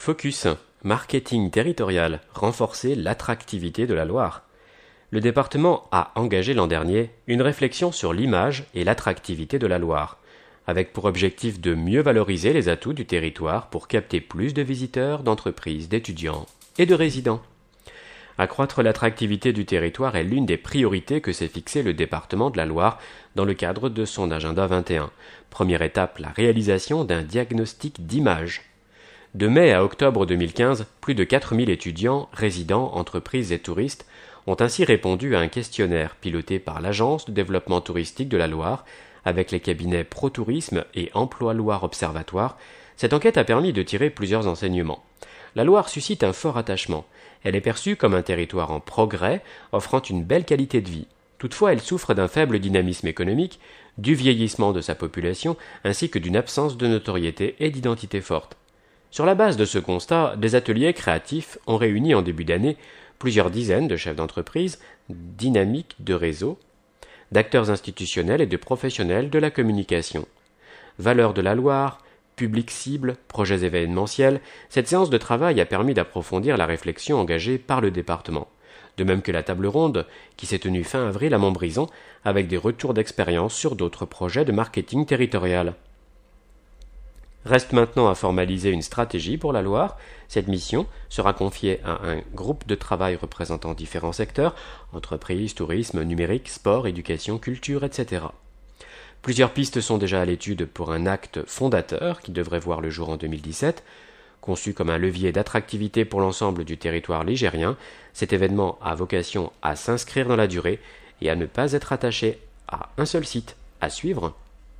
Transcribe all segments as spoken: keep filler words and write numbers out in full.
Focus, marketing territorial, renforcer l'attractivité de la Loire. Le département a engagé l'an dernier une réflexion sur l'image et l'attractivité de la Loire, avec pour objectif de mieux valoriser les atouts du territoire pour capter plus de visiteurs, d'entreprises, d'étudiants et de résidents. Accroître l'attractivité du territoire est l'une des priorités que s'est fixé le département de la Loire dans le cadre de son agenda vingt et un. Première étape, la réalisation d'un diagnostic d'image. De mai à octobre deux mille quinze, plus de quatre mille étudiants, résidents, entreprises et touristes ont ainsi répondu à un questionnaire piloté par l'Agence de développement touristique de la Loire avec les cabinets ProTourisme et Emploi Loire Observatoire. Cette enquête a permis de tirer plusieurs enseignements. La Loire suscite un fort attachement. Elle est perçue comme un territoire en progrès, offrant une belle qualité de vie. Toutefois, elle souffre d'un faible dynamisme économique, du vieillissement de sa population, ainsi que d'une absence de notoriété et d'identité forte. Sur la base de ce constat, des ateliers créatifs ont réuni en début d'année plusieurs dizaines de chefs d'entreprise, dynamiques de réseau, d'acteurs institutionnels et de professionnels de la communication. Valeurs de la Loire, public cible, projets événementiels, cette séance de travail a permis d'approfondir la réflexion engagée par le département. De même que la table ronde, qui s'est tenue fin avril à Montbrison, avec des retours d'expérience sur d'autres projets de marketing territorial. Reste maintenant à formaliser une stratégie pour la Loire. Cette mission sera confiée à un groupe de travail représentant différents secteurs, entreprises, tourisme, numérique, sport, éducation, culture, et cetera. Plusieurs pistes sont déjà à l'étude pour un acte fondateur qui devrait voir le jour en deux mille dix-sept. Conçu comme un levier d'attractivité pour l'ensemble du territoire ligérien, cet événement a vocation à s'inscrire dans la durée et à ne pas être attaché à un seul site. À suivre.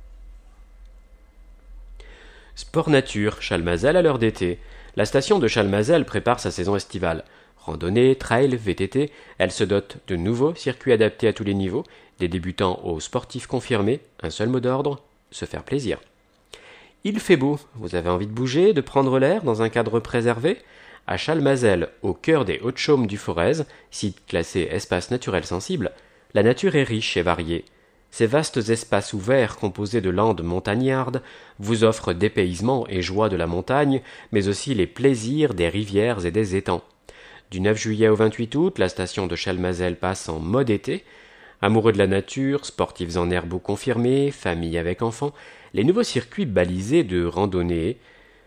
Sport nature, Chalmazel à l'heure d'été. La station de Chalmazel prépare sa saison estivale. Randonnée, trail, V T T, elle se dote de nouveaux circuits adaptés à tous les niveaux, des débutants aux sportifs confirmés, un seul mot d'ordre, se faire plaisir. Il fait beau, vous avez envie de bouger, de prendre l'air dans un cadre préservé? À Chalmazel, au cœur des Hautes-Chaumes du Forez, site classé espace naturel sensible, la nature est riche et variée. Ces vastes espaces ouverts composés de landes montagnardes vous offrent dépaysement et joie de la montagne, mais aussi les plaisirs des rivières et des étangs. Du neuf juillet au vingt-huit août, la station de Chalmazel passe en mode été. Amoureux de la nature, sportifs en herbe ou confirmés, familles avec enfants, les nouveaux circuits balisés de randonnée,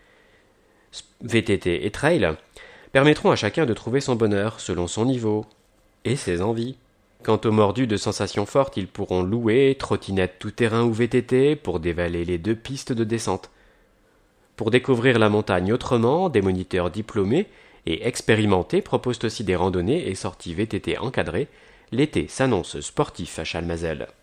V T T et trail permettront à chacun de trouver son bonheur selon son niveau et ses envies. Quant aux mordus de sensations fortes, ils pourront louer trottinettes tout-terrain ou V T T pour dévaler les deux pistes de descente. Pour découvrir la montagne autrement, des moniteurs diplômés et expérimentés proposent aussi des randonnées et sorties V T T encadrées. L'été s'annonce sportif à Chalmazel.